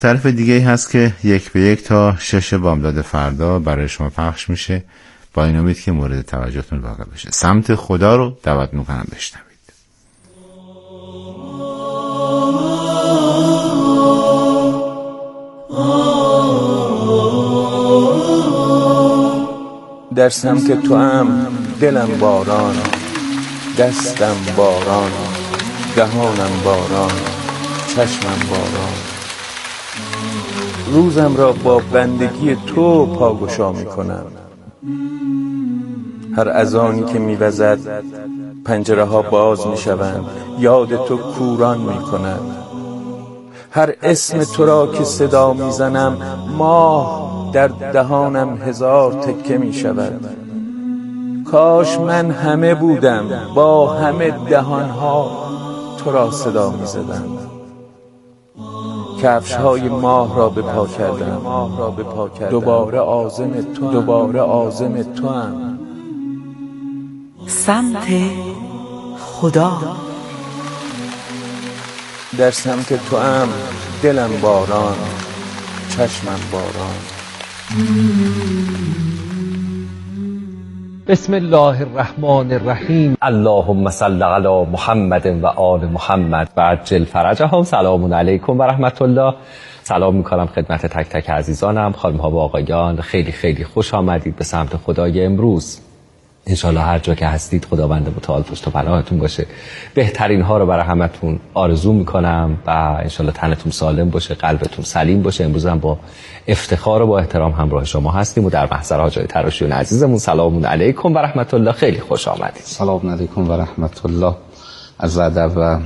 مختلف دیگه هست که 1 به 1 تا 6 بامداد فردا برای شما پخش میشه، با این امید که مورد توجهتون واقع بشه. سمت خدا رو دعوت میکنم بشنوید. در سمت تو هم دلم باران، دستم باران، دهانم باران، چشمم باران. روزم را با بندگی تو پاگشا می کنم. هر اذانی که می وزد پنجره ها باز می شوند، یاد تو کوران می کند. هر اسم تو را که صدا می زنم، ماه در دهانم 1000 تکه می شود. کاش من همه بودم، با همه دهانها تو را صدا می زدم. کفش های ماه را به پا کردم، دوباره عازم تو هم. سمت خدا. در سمت تو هم دلم باران، چشمم باران. بسم الله الرحمن الرحیم. اللهم صل علی محمد و آل محمد و عجل فرجهم. سلام علیکم و رحمت الله. سلام میکنم خدمت تک تک عزیزانم، خانم ها و آقایان. خیلی خیلی خوش آمدید به سمت خدای امروز. انشالله هر جا که هستید خداوند متعال پشت و پناهتون باشه. بهترین ها رو برای همتون آرزو میکنم و انشالله تنتون سالم باشه، قلبتون سلیم باشه. امروز هم با افتخار و با احترام همراه شما هستیم و در محضر حاجای تراشیون عزیزمون. سلام علیکم و رحمت الله. خیلی خوش آمدید. سلام علیکم و رحمت الله. از ادب و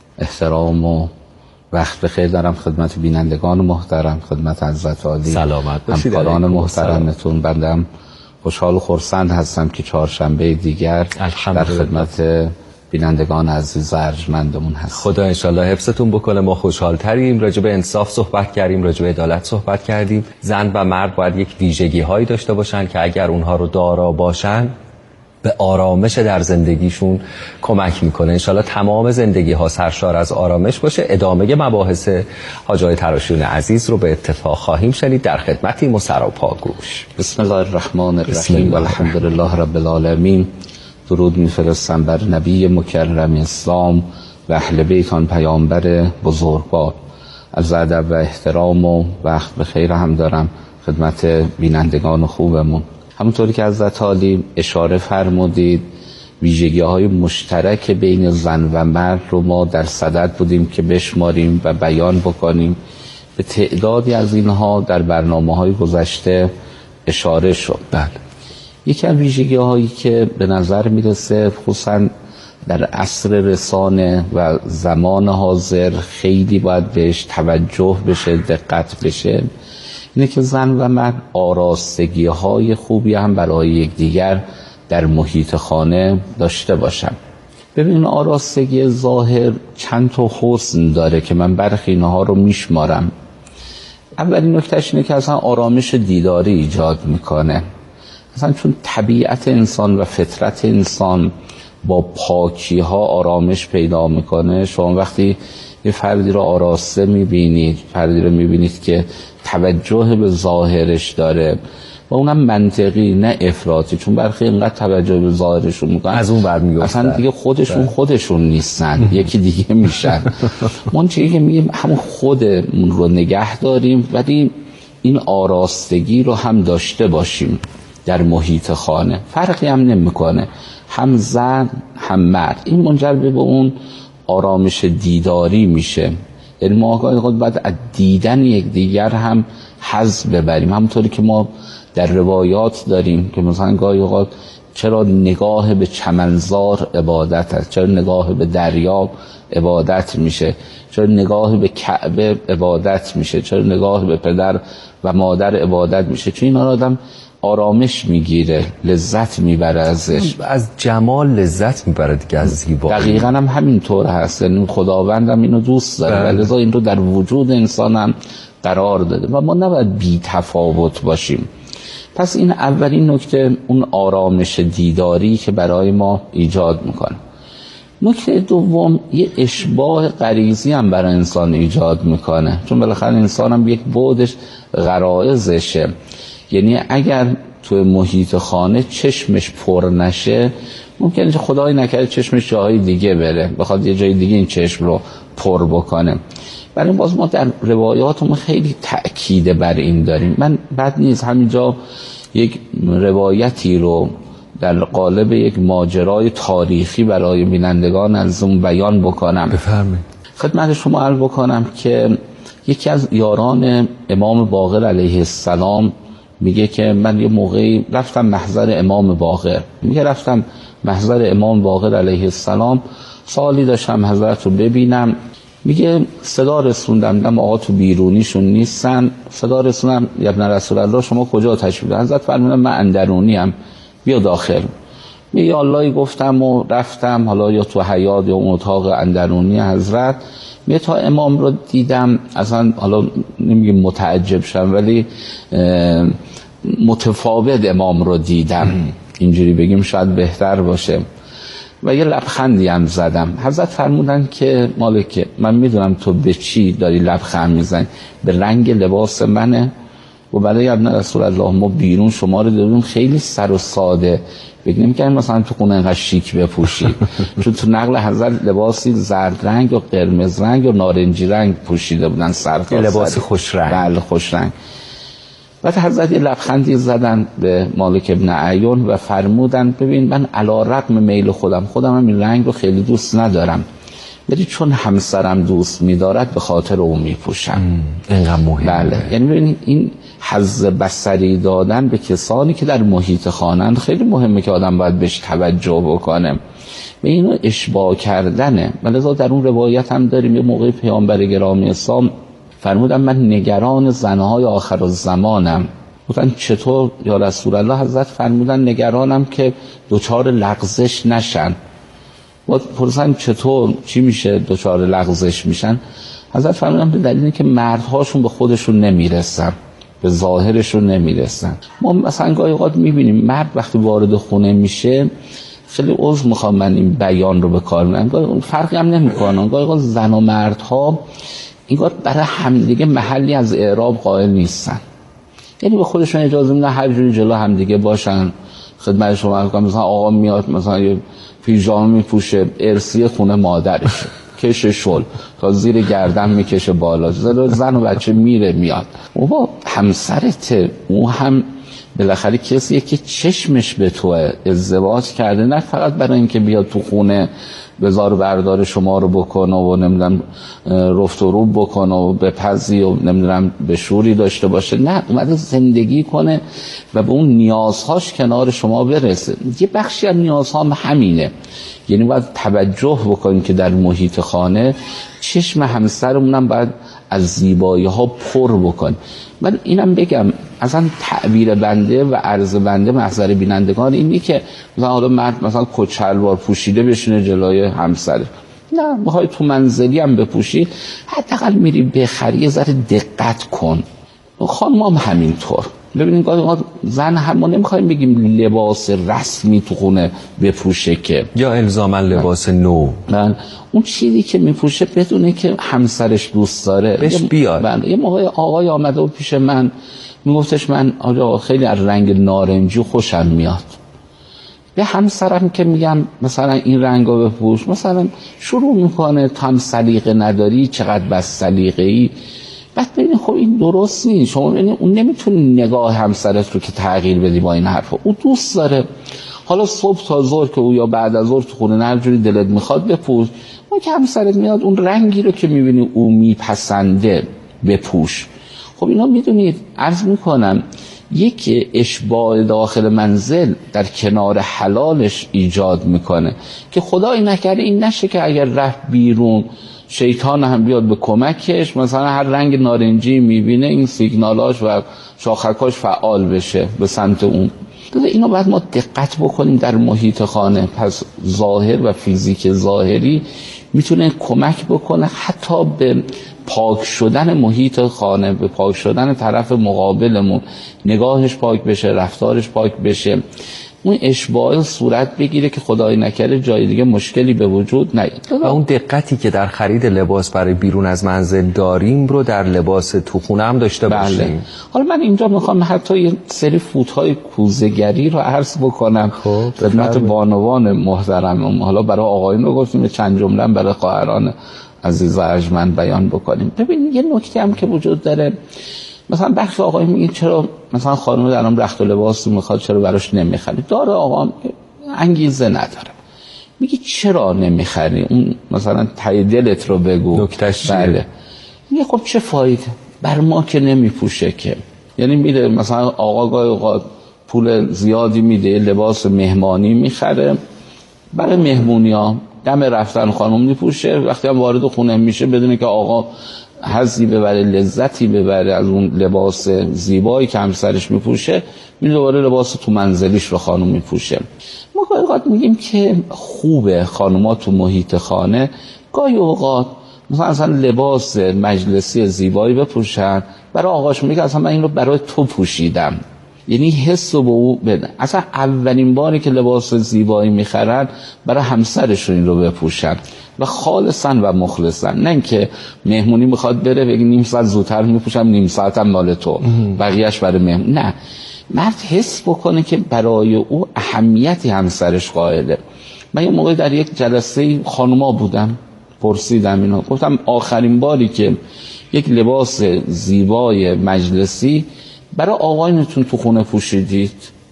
احترام و وقت بخیر دارم خدمت بینندگان محترم، خدمت حضرت عالی، سلامت باشید. همکاران محترمتون. بندم خوشحال و خرسند هستم که چهارشنبه دیگر در خدمت بینندگان عزیز ارجمندمون هستم. خدا انشالله حفظتون بکنه. ما خوشحالتریم. راجع به انصاف صحبت کردیم، راجع به عدالت صحبت کردیم. زن و مرد باید یک ویژگی هایی داشته باشن که اگر اونها رو دارا باشن به آرامش در زندگیشون کمک میکنه. انشالله تمام زندگی ها سرشار از آرامش باشه. ادامه مباحث حاجای تراشیون عزیز رو به اتفاق خواهیم شنید. در خدمتیم و سراپا گوش. بسم الله الرحمن الرحیم و الحمدلله رب العالمین. درود میفرستم بر نبی مکرم اسلام و اهل بیت آن پیامبر بزرگوار. از ادب و احترام و وقت بخیر هم دارم خدمت بینندگان خوبمون. همونطوری که حضرت عالی اشاره فرمودید، ویژگی‌های مشترک بین زن و مرد رو ما در صدد بودیم که بشماریم و بیان بکنیم. به تعدادی از اینها در برنامه‌های گذشته اشاره شد. بله. یکی از ویژگی‌هایی که به نظر میرسه خصوصا در عصر رسانه و زمان حاضر خیلی باید بهش توجه بشه، دقت بشه، اینه که زن و مرد آراستگی‌های خوبی هم برای یکدیگر در محیط خانه داشته باشن. ببین آراستگی ظاهر چند تا حسن داره که من برخی اینها رو میشمارم. اولین نکتهش اینه که اصلا آرامش دیداری ایجاد میکنه. اصلا چون طبیعت انسان و فطرت انسان با پاکی ها آرامش پیدا میکنه. شما وقتی یه فردی رو آراسته میبینید، فردی رو میبینید که توجه به ظاهرش داره و اونم منطقی نه افراطی، چون برخی اینقدر توجه به ظاهرشون میکنن از اون برمیگردن اصلا دیگه خودشون نیستن یکی دیگه میشن. من چیزی که میگیم همون خودمون رو نگه داریم ولی این آراستگی رو هم داشته باشیم در محیط خانه. فرقی هم نمیکنه هم زن هم مرد. این منجر به اون آرامش دیداری میشه. یعنی ما خود باید از دیدن یک دیگر هم حظ ببریم. همونطوری که ما در روایات داریم که مثلا گاهی اوقات چرا نگاه به چمنزار عبادت است، چرا نگاه به دریا عبادت میشه، چرا نگاه به کعبه عبادت میشه، چرا نگاه به پدر و مادر عبادت میشه. چون این آدم آرامش میگیره، لذت میبره ازش، از جمال لذت میبره دیگه، از زیبایی. دقیقاً هم همینطور هست. یعنی خداوند هم اینو دوست داره و لذا این رو در وجود انسان هم قرار داده و ما نباید بی تفاوت باشیم. پس این اولین نکته اون آرامش دیداری که برای ما ایجاد میکنه. نکته دوم، یه اشباع غریزی هم برای انسان ایجاد میکنه، چون بالاخره انسان هم یک بعدش غرایزشه. یعنی اگر تو محیط خانه چشمش پر نشه، ممکنه که خدای نکرده چشمش جاهای دیگه بره، بخواد یه جای دیگه این چشم رو پر بکنه. برای باز ما در روایاتمون خیلی تأکید بر این داریم. من بد نیست همینجا یک روایتی رو در قالب یک ماجرای تاریخی برای بینندگان از اون بیان بکنم. بفرمایید. خدمت شما عرض بکنم که یکی از یاران امام باقر علیه السلام میگه که من یه موقعی رفتم محضر امام باقر. میگه رفتم محضر امام باقر علیه السلام، سوالی داشتم حضرت رو ببینم. میگه صدا رسوندم، دم آقا تو بیرونیشون نیستن، صدا رسوندم یا ابن رسول الله شما کجا تشریف دارید؟ حضرت فرمودن من اندرونیم، بیا داخل. میگه اللهی گفتم و رفتم، حالا یا تو حیاط یا اون اتاق اندرونی حضرت. میگه تا امام رو دیدم، اصلا حالا نمیگه متعجب شدم ولی متفاوت امام رو دیدم، اینجوری بگیم شاید بهتر باشه، و یه لبخندی هم زدم. حضرت فرمودن که مالکه من میدونم تو به چی داری لبخند میزنی، به رنگ لباس منه. و برای ابن رسول الله ما بیرون شما رو دیدیم خیلی سر و ساده، فکر نمی‌کنیم مثلا تو خونه انقدر شیک بپوشی، چون تو نقل حضرت لباسی زرد رنگ و قرمز رنگ و نارنجی رنگ پوشیده بودن، سرتا لباس خوش رنگ. بله خوش رنگ. بعد حضرت یه لبخندی زدن به مالک ابن عیون و فرمودن ببین من علی رغم میل خودم هم این رنگ رو خیلی دوست ندارم، ولی چون همسرم دوست می‌دارد به خاطر اون میپوشم. اینقدر مهمه. بله، یعنی ببینید این حظ بصری دادن به کسانی که در محیط خانند خیلی مهمه که آدم باید بهش توجه بکنه. به اینو اشباع کردنه. ولذا در اون روایت هم داریم یه موقع پیامبر گرامی اسلام فرمودن من نگران زنهای آخر الزمانم. گفتن چطور یا رسول الله؟ حضرت فرمودن نگرانم که دوچار لغزش نشن. و پرسن چطور چی میشه دوچار لغزش میشن؟ حضرت فرمودن به دلیلی که مردهاشون به خودشون نمیرسن، به ظاهرشون نمیرسن. ما مثلا گاهی اوقات میبینیم مرد وقتی وارد خونه میشه، خیلی عذر میخوام من این بیان رو به کار میبرم، گاهی فرقی هم نمیکنه، گاهی اوقات زن و مردها اینگاه برای همدیگه محلی از اعراب قائل نیستن، یعنی به خودشون اجازه میدن هر جوری جلو همدیگه باشن. خدمت شما عرض کنم مثلا آقا میاد مثلا یه پیژامه میپوشه ارسی خونه مادرش، کش شل تا زیر گردن میکشه بالا، زن و بچه میره میاد. او با همسرته، او هم بالاخره کسیه که چشمش به توه، ازدواج کرده، نه فقط برای اینکه بیاد تو خونه بزار بردار شما رو بکنه و نمیدونم رفت و روب بکنه و بپزی و نمیدونم به شوری داشته باشه، نه اومده زندگی کنه و به اون نیازهاش کنار شما برسه. یه بخشی از نیازها هم همینه، یعنی باید توجه بکنیم که در محیط خانه چشم همسرمونم باید از زیبایی ها پر بکنیم. من اینم بگم اصلا تعبیر بنده و عرض بنده محضر بینندگان اینی که مثلا حالا مرد مثلا کچلوار پوشیده بشینه جلوی همسر، نه، میخوای تو منزلی هم بپوشی حداقل میری بخری یه ذره دقت کن. خانم هم همینطور. ببینید گاهی زن هم ما نمیخوایم بگیم لباس رسمی تو خونه بپوشه که یا الزاما لباس نو، من اون چیزی که میپوشه بدونه که همسرش دوست داره بهش بیاد. یه موقع آقای آمده و پیش من میگفتش من آقا خیلی از رنگ نارنجی خوشم میاد. به همسرم که میگم مثلا این رنگو بپوش، مثلا شروع میکنه تو هم سلیقه نداری، چقدر بس سلیقه‌ای. بعد ببینید خب این درست نیست. شما ببینید اون نمیتونه نگاه همسرت رو که تغییر بدی با این حرفا. او دوست داره حالا صبح تا ظهر که او یا بعد از ظهر تو خونه هر جوری دلت میخواد بپوش، اون که همسرت میاد اون رنگی رو که میبینی او میپسنده بپوش. خب اینا میدونید عرض میکنم یک اشباع داخل منزل در کنار حلالش ایجاد میکنه که خدای نکرده این نشه که اگر رفت بیرون شیطان هم بیاد به کمکش، مثلا هر رنگ نارنجی میبینه این سیگنالاش و شاخکاش فعال بشه به سمت اون. اینو باید ما دقت بکنیم در محیط خانه. پس ظاهر و فیزیک ظاهری میتونه کمک بکنه حتی به پاک شدن محیط خانه، به پاک شدن طرف مقابلمون، نگاهش پاک بشه، رفتارش پاک بشه. اون اشباع صورت بگیره که خدای نکرده جای دیگه مشکلی به وجود نیاد. و اون دقتی که در خرید لباس برای بیرون از منزل داریم رو در لباس تو خونه هم داشته باشیم. بله. حالا من اینجا میخوام حتی یه سری فوت‌های کوزه‌گری رو عرض بکنم خدمت بانوان محترم. حالا برای آقایون رو گفتیم، چند جمله برای خواهران عزیز و ارجمند بیان بکنیم. ببین یه نکته هم که وجود داره، مثلا بخش آقایون میگن چرا مثلا خانم درام رخت و لباس میخواد چرا براش نمیخری؟ داره آقا انگیزه نداره. میگه چرا نمیخری؟ اون مثلا ته دلت رو بگو. نکتهش بله. میگه خب چه فایده؟ بر ما که نمیپوشه که. یعنی میره مثلا آقا گاهی اوقات پول زیادی میده لباس مهمانی میخره برای مهمونی‌ها، دم رفتن خانم میپوشه، وقتی هم وارد خونه میشه بدونه که آقا حظی ببره، لذتی ببره از اون لباس زیبایی که همسرش میپوشه، می دوباره لباس تو منزلیش رو خانم میپوشه. ما گاهی اوقات میگیم که خوبه خانم‌ها تو محیط خانه گاهی اوقات مثلا لباس مجلسی زیبایی بپوشن، برای آقاش میگه اصلا من این رو برای تو پوشیدم، یعنی حس رو به او بدن. اصلا اولین باری که لباس زیبایی میخرن برای همسرشون این رو بپوشن و خالصا و مخلصا، نه اینکه مهمونی میخواد بره بگی نیم ساعت زودتر میپوشم، نیم ساعت هم مال تو، بقیهش برای مهمون. نه، مرد حس بکنه که برای او اهمیتی همسرش قائله. من یه موقع در یک جلسه خانوما بودم، پرسیدم اینو، گفتم آخرین باری که یک لباس زیبای مجلسی برای آقایونتون تو خونه پوشیدید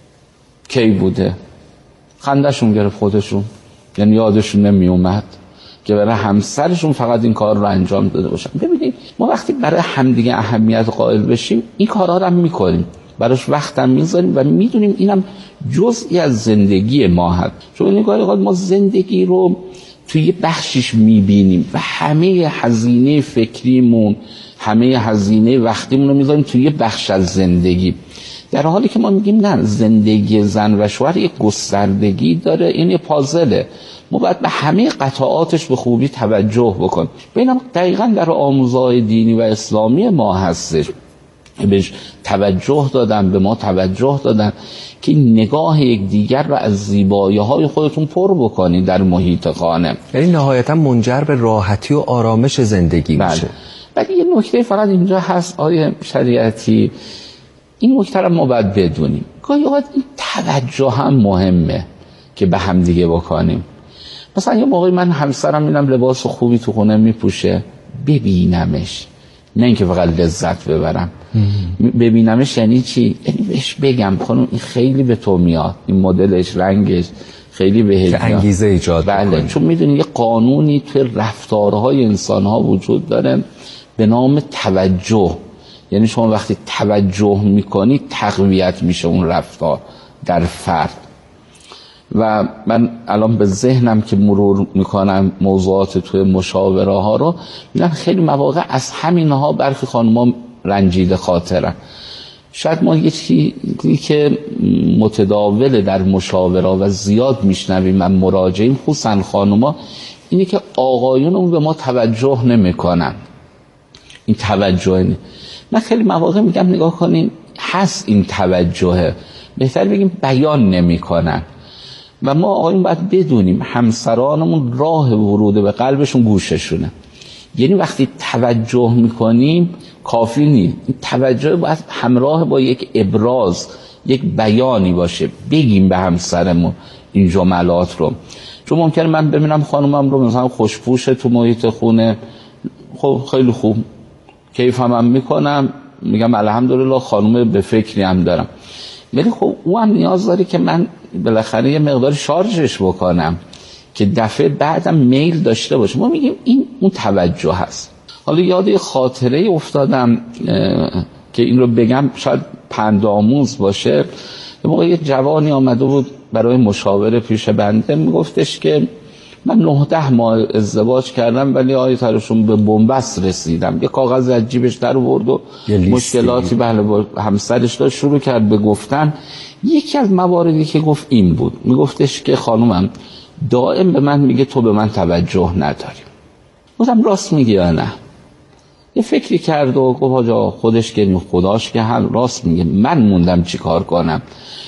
کی بوده؟ خنده‌شون گرفت خودشون، یعنی یادشون نمی اومد که برای همسرشون فقط این کار رو انجام داده باشن. ببینید ما وقتی برای همدیگه اهمیت قائل بشیم این کارها رو هم میکنیم، براش وقت هم میذاریم و میدونیم اینم جزئی از زندگی ما هست. چون نگاهی اوقات ما زندگی رو توی یه بخشش میبینیم و همه هزینه فکریمون، همه هزینه وقتیمون رو میذاریم توی یه بخش از زندگی، در حالی که ما میگیم نه، زندگی زن و شوهر یک گستردگی داره، این یه پازله، ما باید به همه قطعاتش به خوبی توجه بکنیم. ببینم دقیقاً در آموزهای دینی و اسلامی ما هستش، بهش توجه دادن، به ما توجه دادن که نگاه یک دیگر رو از زیبایی‌های خودتون پر بکنید در محیط خانه. یعنی نهایتاً منجر به راحتی و آرامش زندگی میشه. ولی یه نکته فقط اینجا هست آیه شریعتی، این نکته رو ما باید بدونیم، گاهی اوقات این توجه هم مهمه که به هم دیگه بکنیم. مثلا یه موقعی من همسرم میبینم لباس خوبی تو خونه میپوشه، ببینمش، نه اینکه فقط لذت ببرم. ببینمش یعنی چی؟ یعنی بهش بگم خانم این خیلی به تو میاد، این مدلش، رنگش خیلی بهت میاد، انگیزه ایجاد بله بکنی. چون میدونی یه قانونی توی رفتارهای انسانها وجود داره به نام توجه. یعنی شما وقتی توجه میکنی تقویت میشه اون رفتار در فرد. و من الان به ذهنم که مرور میکنم موضوعات توی مشاوره ها رو، میدونم خیلی مواقع از همینها برخی خانم‌ها رنجیده خاطرن. شاید ما یه چیزی که متداول در مشاوره و زیاد میشنویم من مراجعین خصوصا خانم‌ها اینه که آقایون به ما توجه نمیکنن. این توجه نه. من خیلی مواقع میگم نگاه کنین هست این توجهه، بهتر بگیم بیان نمیکنن. و ما آقایون باید بدونیم همسرانمون راه ورود به قلبشون گوششونه. یعنی وقتی توجه میکنیم کافی نیست، این توجه باید همراه با یک ابراز، یک بیانی باشه، بگیم به همسرمون این جملات رو. چون ممکنه من ببینم خانومم رو مثلا خوشپوش تو محیط خونه، خب خیلی خوب کیفم میکنم، میگم الحمدلله خانوم به فکری هم دارم، ولی خب او هم نیاز داره که من بالاخره یه مقدار شارژش بکنم که دفعه بعدم میل داشته باشه. ما میگیم این اون توجه هست. حالا یاد یه خاطره افتادم که این رو بگم شاید پندآموز باشه. یه موقع یه جوانی آمده بود برای مشاوره پیش بنده، میگفتش که من 9-10 ماه ازدواج کردم ولی آیتارشون به بنبست رسیدم. یه کاغذ از جیبش در آورد و مشکلاتی بله با همسرش داشت، شروع کرد به گفتن. یکی از مواردی که گفت این بود، میگفتش که خانومم دائم به من میگه تو به من توجه نداری. گفتم راست میگی یا نه؟ یه فکری کرد و گفت آجا خودش که خداش که هم راست میگه، من موندم چی کار کنم.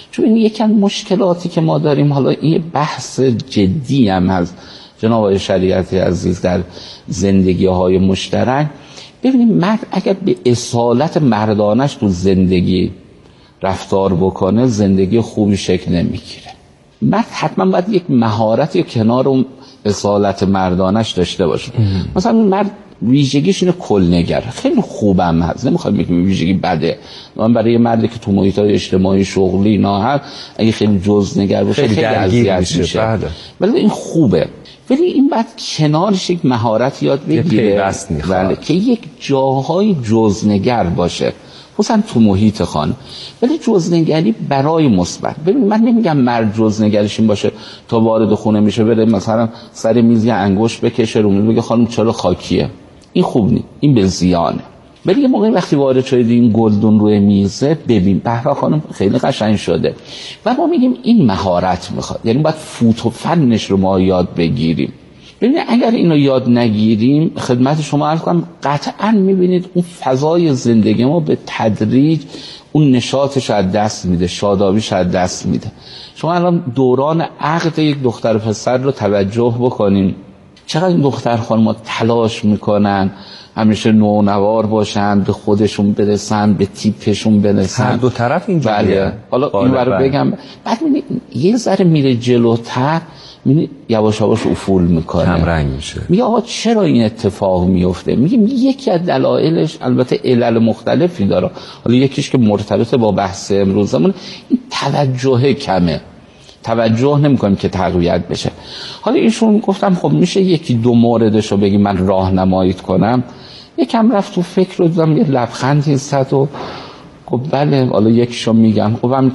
چون این یکی از مشکلاتی که ما داریم، حالا این بحث جدی هم هست جناب آقای شریعتی عزیز در زندگی‌های مشترک. ببینید مرد اگر به اصالت مردانش تو زندگی رفتار بکنه، زندگی خوبی شکل نمیگیره. مرد حتما باید یک مهارت یا کنار اون اصالت مردانش داشته باشه. مثلا مرد ویژگیش اینه کلنگر، خیلی خوبم هست، نمیخوام بگم ویژگی بده. من برای مردی که تو محیط‌های اجتماعی شغلی اینا هست، اگه خیلی جزءنگر باشه خیلی اذیت میشه. ولی این خوبه. ولی این بعد کنارش یک مهارت یاد بگیره که یک جاهای جزءنگر باشه، خصوصا تو محیط خانه. ولی جزءنگری برای مثبت. ببین من نمیگم مرد جزءنگریش این باشه تا وارد خونه میشه بره مثلا سر میز یه انگشت بکشه رو میز بگه خانم چرا خاکیه. این خوب نیست، این به زیانه. ولی یه موقعی وقتی وارد شدید این گلدون روی میزه، ببین به خانم خیلی قشنگ شده. و ما میگیم این مهارت میخواد، یعنی باید فوت و فنش رو ما یاد بگیریم. ببینید اگر اینو یاد نگیریم، خدمت شما عرض کنم، قطعا میبینید اون فضای زندگی ما به تدریج اون نشاطش از دست میده، شادابیش از دست میده. شما الان دوران عقد یک دختر و پسر رو توجه بکنین، چقدر این دختر خانم‌ها تلاش میکنن همیشه نونوار باشن، به خودشون برسن، به تیپشون برسن. هر دو طرف اینجوریه. بله. حالا این رو بگم، بعد یه ذره میره جلوتر، یواش یواش افول میکنه، کم رنگ میشه. میگه آقا چرا این اتفاق میفته؟ میگیم یکی از دلایلش البته علل مختلفی داره. حالا یکیش که مرتبط با بحث امروزمون، این توجه کمه. توجه نمی‌کنیم که تقویت بشه. حالا ایشون گفتم خب میشه یکی دو موردشو بگی من راهنماییت کنم. یکم رفت تو فکر رو دیدم، یه لبخندی زد و خب بله حالا یکیشو میگم. خب هم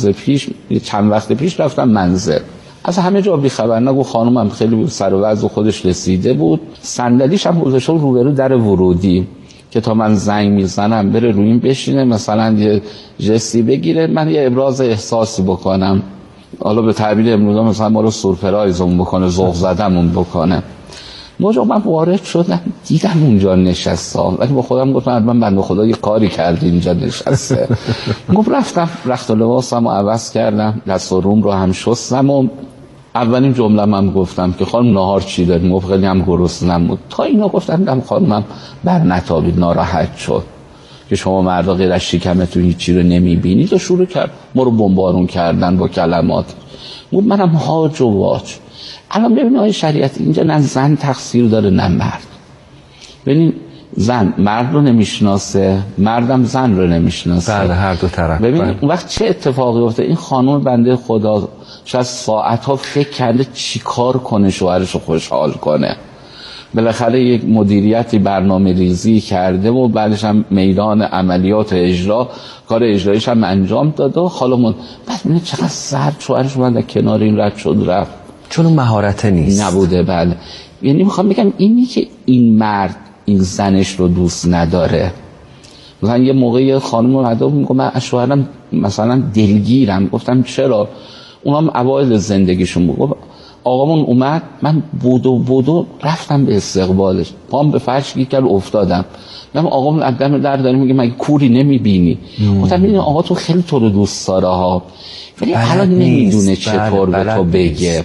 چند وقت پیش رفتم منزل، از همه جا بی خبر نگو، خانومم خیلی سر و وضع خودش رسیده بود، صندلیش هم گذاشته روبرو در ورودی که تا من زنگ میزنم بره روی این بشینه، مثلا یه جستی بگیره، من یه ابراز احساسی بکنم، حالا به تعبیر امروزا مثلا ما رو سورپرایزمون بکنه، ذوق زدمون بکنه. موجا من وارد شدم دیدم اونجا نشسته، ولی با خودم گفتم من بنده خدا یه کاری کرد اینجا نشسته. گفت رفتم رخت و لباسم رو عوض کردم، دست و روم رو هم شستم و اولین جمله من گفتم که خانم نهار چی داریم؟ گفت خیلی هم گرسنه‌ام بود. تا اینا گفتم خانمم بر نتابید، ناراحت شد که شما مردا غیر از شکمتون هیچی رو نمیبینید و شروع کرد ما رو بمبارون کردن با کلمات. منم هاج و واج. الان ببینید آقای شریعت، اینجا نه زن تقصیر داره نه مرد. ببینید زن مرد رو نمیشناسه، مردم زن رو نمیشناسه. بله هر دو طرف. ببینید اون وقت چه اتفاقی افتاد؟ این خانم بنده خدا شاید ساعت‌ها فکر کرده چیکار کنه شوهرش رو خوشحال کنه. بالاخره یک مدیریتی برنامه ریزی کرده و بعدش هم میدان عملیات و اجرا، کار اجرایش هم انجام داده و حالا بعد می‌بینید چقدر سرد شوهرش اومد کنار این رد شد رفت، چون اون مهارت نیست نبوده. بله یعنی میخوام بگم اینی که این مرد این زنش رو دوست نداره. مثلا یه موقعی خانم اومده میگه من از شوهرم مثلا دلگیرم. گفتم چرا؟ اونام اوایل زندگیشون بود. آقامون اومد، من بودو رفتم به استقبالش، پام به فرش گیر کرد افتادم. من آقامون قدم در داره میگه مگه کوری نمیبینی؟ گفتم ببین آقا تو خیلی تو رو دوست داره ها، ولی الان نمیدونه چطور به تو بگه،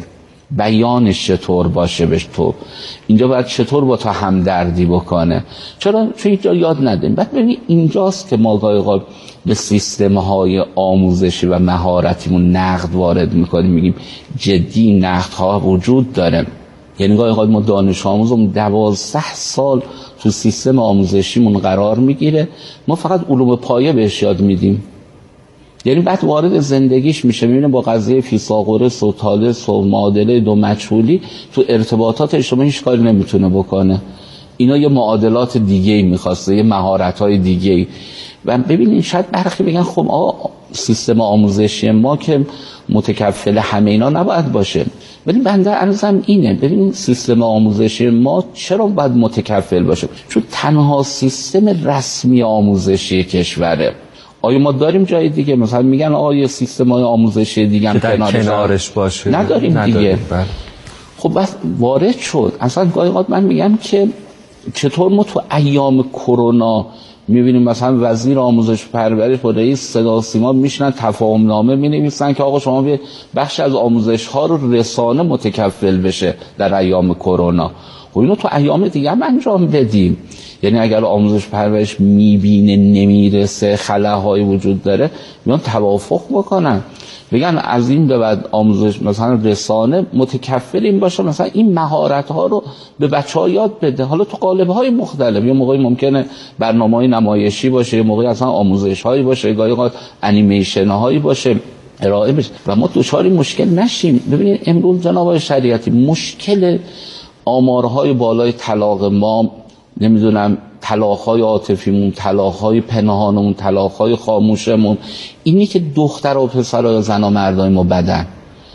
بیانش چطور باشه بهش. تو اینجا باید چطور با تو همدردی بکنه. چرا؟ چون اینجا یاد ندیم. بعد ببین اینجاست که ما گاهی به سیستم‌های آموزشی و مهارتیمون نقد وارد میکنیم، میگیم جدی نقدها وجود داره. یعنی گاهی ما دانش آموزمون 12 سال تو سیستم آموزشیمون قرار میگیره، ما فقط علوم پایه بهش یاد میدیم. یعنی بعد وارد زندگیش میشه، میبینه با قضیه فیثاغورس و تالس و معادله دو مجهولی تو ارتباطات اجتماعی هیچ کاری نمیتونه بکنه. اینا یه معادلات دیگه‌ای میخواسته، یه مهارت‌های دیگه‌ای. و ببینید شاید برخی بگن خب آقا سیستم آموزشی ما که متکفل همه اینا نباید باشه، ولی بنده عرضم اینه، ببینید سیستم آموزشی ما چرا باید متکفل باشه؟ چون تنها سیستم رسمی آموزشی کشوره. آیا ما داریم جای دیگه مثلا میگن آقا یه سیستم‌های آموزشی دیگه هم کنارش باشه؟ نداریم دیگه. خب بس وارد شد. اصلا گاهی اوقات من میگم که چطور ما تو ایام کرونا میبینیم مثلا وزیر آموزش پرورش با رئیس صدا سیما میشنن تفاهم نامه مینویسن که آقا شما به بخش از آموزش ها رو رسانه متکفل بشه در ایام کرونا. خب اینو تو ایام دیگه هم انجام بدیم. یعنی اگر آموزش پرورش میبینه نمیرسه، خلاهای وجود داره، میان توافق بکنن، بگن از این به بعد آموزش مثلا رسانه متکفل این باشه، مثلا این مهارت ها رو به بچه‌ها یاد بده. حالا تو قالب های مختلف، یه موقعی ممکنه برنامه‌های نمایشی باشه، یه موقعی اصلا آموزش هایی باشه، گاهی اوقات انیمیشن هایی باشه ارائه بشه و ما دچار مشکل نشیم. ببینید امروز جناب شریعتی مشکل آمارهای بالای طلاق ما، نمیدونم طلاق‌های عاطفیمون، طلاق‌های پنهانمون، طلاق‌های خاموشمون، اینی که دختر و پسر و زن و مردای ما بدن،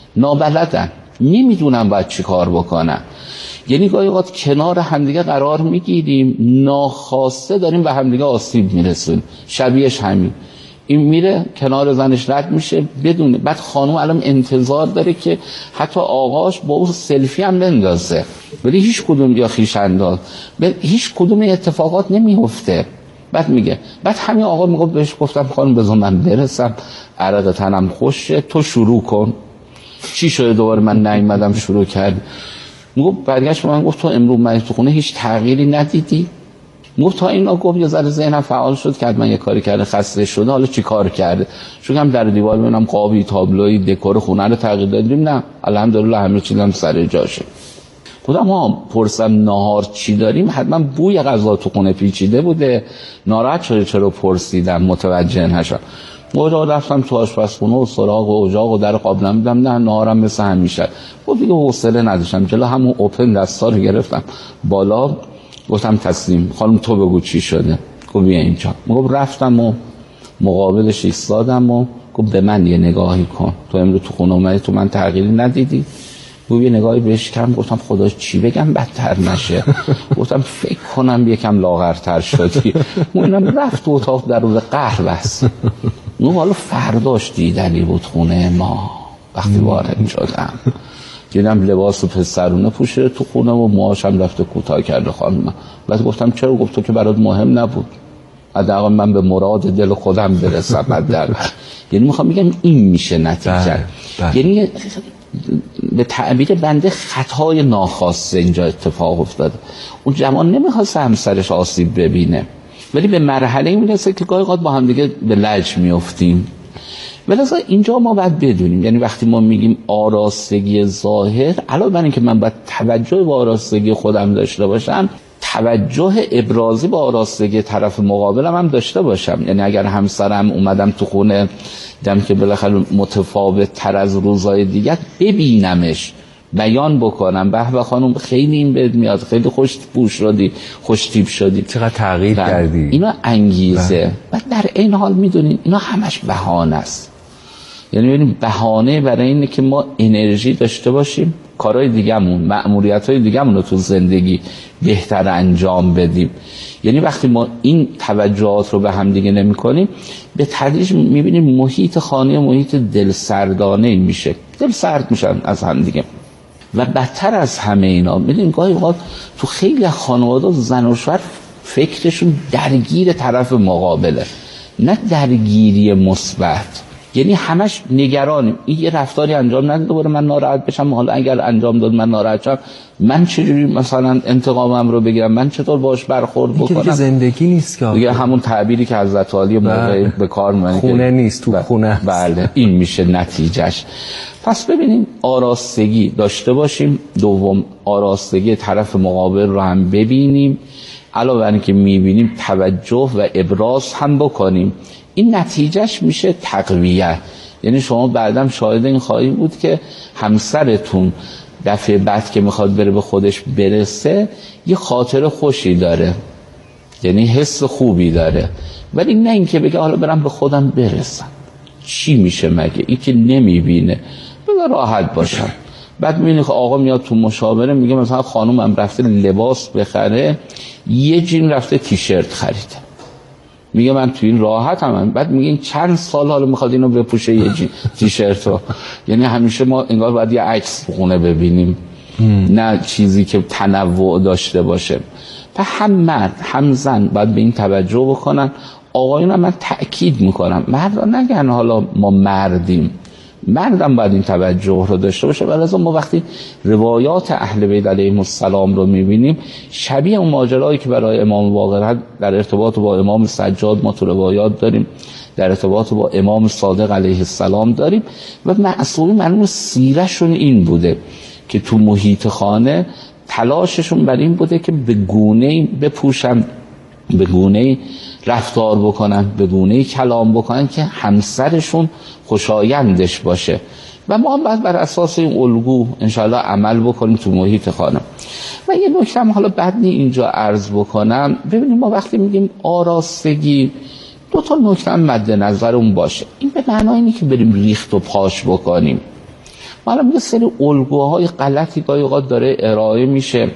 نابلدن، نمیدونن باید چی کار بکنن. یعنی گاهی اوقات کنار همدیگه قرار میگیریم، ناخواسته داریم به همدیگه آسیب میرسونیم. شبیهش همین، این میره کنار زنش رد میشه بدونه، بعد خانم الان انتظار داره که حتی آقاش با اون سلفی هم بندازه، ولی هیچ کدوم یا خیش انداز، هیچ کدوم اتفاقات نمیفته. بعد میگه، بعد همین آقا میگه بهش گفتم خانم بذار من برسم، عرق تنم خوشه، تو شروع کن. چی شده دوباره من نیومدم شروع کرد؟ میگه برگشت من گفت تو امروز من تو خونه هیچ تغییری ندیدی؟ گفت تا اینا گفت یه ذره ذهنم فعال شد که من یه کاری کرده خسته شده، حالا چی کار کرده؟ شدم در دیوار ببینم قابی، تابلوی، دکور خونه رو تغییر دادیم. نه الحمدلله همه چیزم سر جاشه. خودم ها پرسم نهار چی داریم، حتما بوی غذا تو خونه پیچیده بوده، ناراحت شده چرا پرسیدم، متوجه نشدم. اونجا رفتم تو آشپزخونه و سراغ و اجاق و در قابلم دیدم نه نهارم مثل همیشه. خب دیگه حوصله نداشتم، جلو همون اوپن دستا رو گرفتم بالا، گفتم تسلیم خانم تو بگو چی شده. گفت بیا اینجا. گفت رفتم و مقابلش ایستادم و گفت به من یه نگاهی کن، تو امروز تو خونه اومدی تو من تغییری ندیدی؟ گفت یه نگاهی بهش کردم، گفتم خدا چی بگم بدتر نشه. گفتم فکر کنم یکم لاغرتر شدی. اونم رفت تو اتاق در روز قهر بس. اون حالا فرداش دیدنی بود خونه ما. وقتی وارد شدم دیدم لباس پسرونه پوشیده تو خونه و موهاشم رفته کوتاه کرده خانم. بعد گفتم چرا؟ گفت تو که برات مهم نبود، حداقل من به مراد دل خودم برسم حداقل. یعنی میخوام بگم این میشه نتیجه. یعنی به تعبیر بنده خطای ناخواسته اینجا اتفاق افتاده. اون جوان نمیخواست همسرش آسیب ببینه، ولی به مرحله میرسه که گاهی اوقات با هم دیگه به لج میافتیم. ولذا اینجا ما باید بدونیم، یعنی وقتی ما میگیم آراستگی ظاهر، علاوه بر اینکه من باید توجه به آراستگی خودم داشته باشم، توجه ابرازی به آراستگی طرف مقابلم هم داشته باشم. یعنی اگر همسرم اومدم تو خونه دیدم که بالاخره متفاوت تر از روزهای دیگه، ببینمش، بیان بکنم به خانم خیلی این بد میاد، خیلی خوش پوش شدی، خوش تیپ شدی، چقدر تغییر کردی، اینا انگیزه. و در این حال میدونین اینا همش بهانه است. یعنی ببینیم بهانه برای اینه که ما انرژی داشته باشیم، کارهای دیگه‌مون، مأموریت‌های دیگه‌مون رو تو زندگی بهتر انجام بدیم. یعنی وقتی ما این توجهات رو به هم دیگه نمی‌کنیم، به تدریج می‌بینیم محیط خانه محیط دلسردانه میشه، دل سرد میشن از هم دیگه. و بدتر از همه اینا می‌بینیم گاهی اوقات تو خیلی خانواده زن و شوهر فکرشون درگیر طرف مقابله، نه درگیری مثبت. یعنی همش نگرانیم این یه رفتاری انجام نده دوباره من ناراحت بشم، حالا اگر انجام داد من ناراحت شم، من چجوری مثلا انتقامم رو بگیرم، من چطور باش برخورد بکنم. دیگه زندگی نیست که دیگه همون تعبیری که حضرت علی موقع به کار میبرن، خونه نیست تو خونه. بله این میشه نتیجهش. پس ببینیم آراستگی داشته باشیم، دوم آراستگی طرف مقابل رو هم ببینیم، علاوه بر اینکه میبینیم توجه و ابراز هم بکنیم. این نتیجهش میشه تقویت. یعنی شما بعدم شاهد این خواهید بود که همسرتون دفعه بعد که میخواد بره به خودش برسه یه خاطر خوشی داره، یعنی حس خوبی داره، ولی نه اینکه بگه حالا برم به خودم برسم. چی میشه مگه؟ این که نمیبینه، بذار راحت باشم. بعد میبینی که آقا میاد تو مشاوره میگه مثلا خانومم رفته لباس بخره، یه جین رفته تیشرت خریده، میگه من تو این راحتم. بعد میگه این چند سال حالا میخواد اینو بپوشه یه تیشرت رو. یعنی همیشه ما انگار باید یه عکس خونه ببینیم، نه چیزی که تنوع داشته باشه. و هم مرد هم زن باید به این توجه بکنن. آقایون هم من تأکید میکنم مرد نگن حالا ما مردیم، مردم باید این توجه رو داشته باشه. ولی از ما وقتی روایات اهل بیت علیهم السلام رو میبینیم شبیه اون ماجرایی که برای امام باقر در ارتباط با امام سجاد ما تو روایات داریم، در ارتباط با امام صادق علیه السلام داریم و معصومی معلوم سیرشون این بوده که تو محیط خانه تلاششون بر این بوده که به گونه‌ای بپوشن، به گونه‌ای رفتار بکنن، به گونه‌ای کلام بکنن که همسرشون خوشایندش باشه و ما هم باید بر اساس این الگو انشاءالله عمل بکنیم تو محیط خانه. و یه نکته هم حالا بعد اینجا عرض بکنم، ببینیم ما وقتی میگیم آراستگی دو تا نکته هم مد نظرمون باشه. این به معنای اینه که بریم ریخت و پاش بکنیم. حالا یه سری الگوهای غلطی گاهی اوقات داره ارائه میشه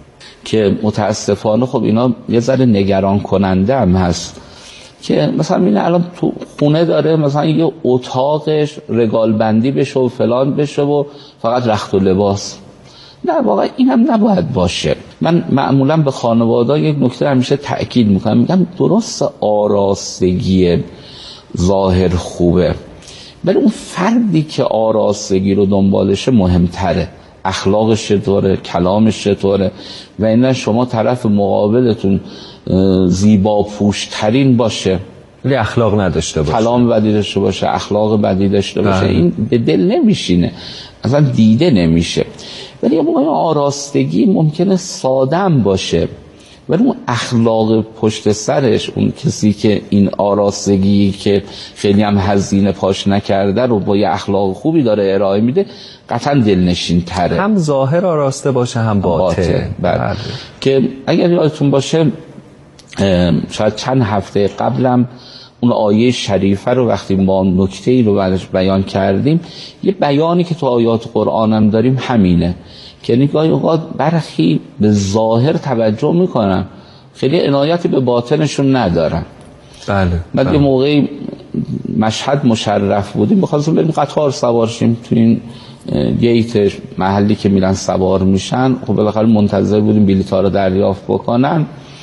که متاسفانه خب اینا یه ذره نگران کننده هم هست که مثلا این الان تو خونه داره مثلا یه اتاقش رگال بندی بشه و فلان بشه و فقط رخت و لباس. نه واقعا این هم نباید باشه. من معمولا به خانواده یک نکته همیشه تأکید میکنم، میگم درست آراستگی ظاهر خوبه ولی اون فردی که آراستگی رو دنبالشه مهمتره، اخلاقش چطوره، کلامش چطوره و اینا. شما طرف مقابلتون زیبا پوشترین باشه ولی اخلاق نداشته باشه، کلام بدی داشته باشه، اخلاق بدی داشته باشه، این به دل نمیشینه، اصلا دیده نمیشه. ولی اون آراستگی ممکنه ساده‌ام باشه ولی اون اخلاق پشت سرش، اون کسی که این آراستگی که خیلی هم هزینه پاش نکرده رو با یه اخلاق خوبی داره ارائه میده قطعا دلنشین تره. هم ظاهر آراسته باشه هم باطن. بله. که اگر یادتون باشه شاید چند هفته قبلم اون آیه شریفه رو وقتی ما نکته‌ای رو برش بیان کردیم، یه بیانی که تو آیات قرآن هم داریم همینه که نگاهی اوقات برخی به ظاهر توجه میکنن خیلی عنایتی به باطنشون ندارن. بله. بعد یه موقعی مشهد مشرف بودیم می‌خواستیم بریم قطار سوار شیم تو این گیت محلی که میرن سوار میشن، خب بالاخره منتظر بودیم بلیط‌ها رو دریافت بکنن.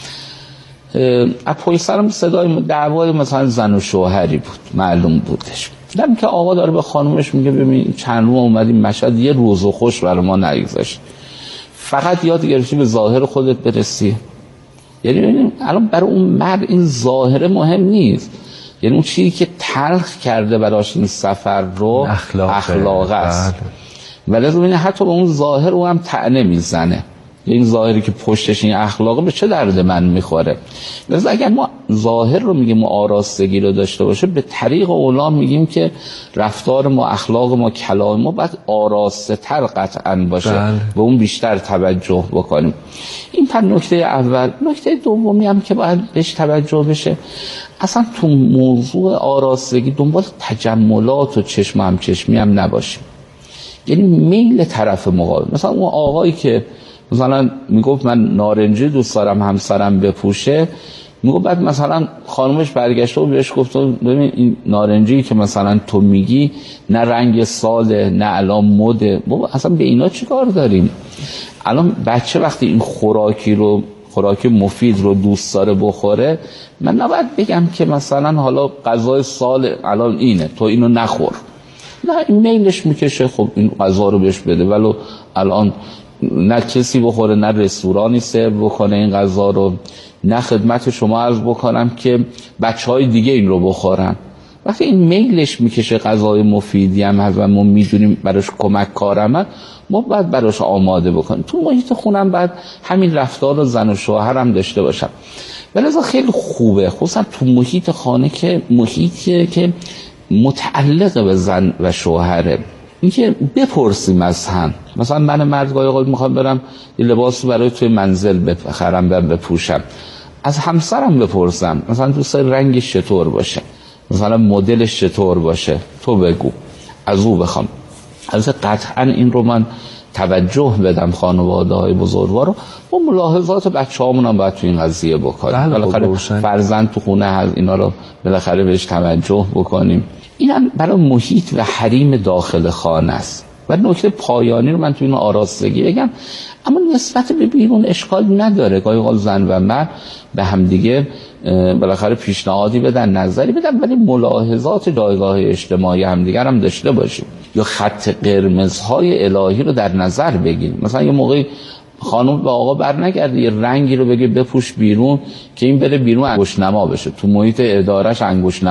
از پشت سرم صدای دعوای مثلا زن و شوهری بود، معلوم بودش. دیدم که آقا داره به خانومش میگه ببین چند روز اومدیم مشهد یه روز خوش برای ما نگذاشت، فقط یاد گرفتی به ظاهر خودت برسی. یعنی ببینیم الان برای اون مرد این ظاهر مهم نیست، یعنی اون چیزی که تلخ کرده براش این سفر رو اخلاق است. ولی ببینید حتی به اون ظاهر او هم طعنه میزنه، این ظاهری که پشتش این اخلاقه به چه درد من میخوره. لذا اگر ما ظاهر رو میگیم ما آراستگی رو داشته باشه، به طریق اولا میگیم که رفتار ما، اخلاق ما، کلام ما باید آراسته تر قطعا باشه و اون بیشتر توجه بکنیم. این پر نکته اول. نکته دومی هم که باید بهش توجه بشه، اصلا تو موضوع آراستگی دنبال تجملات و چشم هم چشمی هم نباشیم. یعنی میل طرف مقابل، مثلا اون آقایی که مثلا میگفت من نارنجی دوست دارم همسرم بپوشه، میگفت بعد مثلا خانومش برگشته و بهش گفت ببین این نارنجی که مثلا تو میگی نه رنگ ساله نه الان مده، بابا اصلا به اینا چی کار داریم؟ الان بچه وقتی این خوراکی مفید رو دوست داره بخوره، من نباید بگم که مثلا حالا غذای سال الان اینه تو اینو نخور، نه این میلش میکشه خب این غذا رو بهش بده، ولو الان نه کسی بخوره نه رستورانی سرو بکنه این غذا رو، نه خدمت شما عرض بکنم که بچهای دیگه این رو بخورن. وقتی این میلش میکشه غذای مفیدی هم هست و ما میدونیم براش کمک کارم، ما باید براش آماده بکنیم. تو محیط خونم باید همین رفتار رو زن و شوهر هم داشته باشم. ولذا خیلی خوبه خصوصا تو محیط خانه که محیطیه که متعلق به زن و شوهره، اینکه بپرسیم از هم. مثلا من مرد گاهی اوقات میخوام برم یه لباس برای توی منزل بخرم بپوشم، از همسرم بپرسم مثلا دوست داری رنگش چطور باشه، مثلا مدلش چطور باشه، تو بگو، از او بخوام. از قطعا این رو من توجه بدم خانواده‌های بزرگوار رو با ملاحظات بچه‌هامون هم باید تو این قضیه بکنیم. بالاخره فرزند تو خونه هست، اینا رو بالاخره بهش توجه بکنیم. اینم برای محیط و حریم داخل خانه است. و نکته پایانی رو من تو این آراستگی بگم، اما نسبت به بیرون اشکال نداره. گاهی اوقات زن و مرد به همدیگه بالاخره پیشنهادی بدن، نظری بدن، ولی ملاحظات جایگاه اجتماعی همدیگر هم داشته باشیم، یا خط قرمزهای الهی رو در نظر بگیریم. مثلا یه موقعی خانم به آقا برنگرده یه رنگی رو بگه بپوش بیرون که این بره بیرون انگشت نما بشه، تو محیط ادارش انگشت